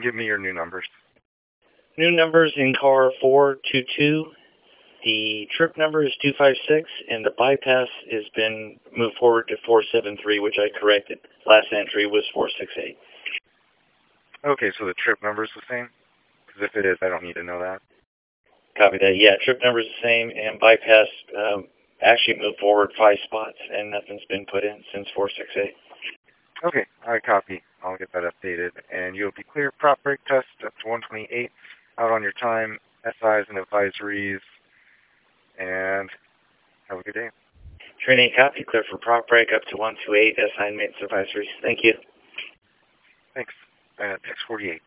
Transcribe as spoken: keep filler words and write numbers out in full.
give me your new numbers. New numbers in car four two two. The trip number is two five six, and the bypass has been moved forward to four seven three, which I corrected. Last entry was four six eight. Okay, so the trip number is the same? Because if it is, I don't need to know that. Copy that. Yeah, trip number is the same, and bypass um, actually moved forward five spots, and nothing's been put in since four six eight. Okay, I copy. I'll get that updated. And you'll be clear. Prop brake test up to one twenty-eight. Out on your time. S Is and advisories. And have a good day. Training copy. Clear for prop brake up to one two eight. S I and maintenance advisories. Thank you. Thanks. At six forty-eight.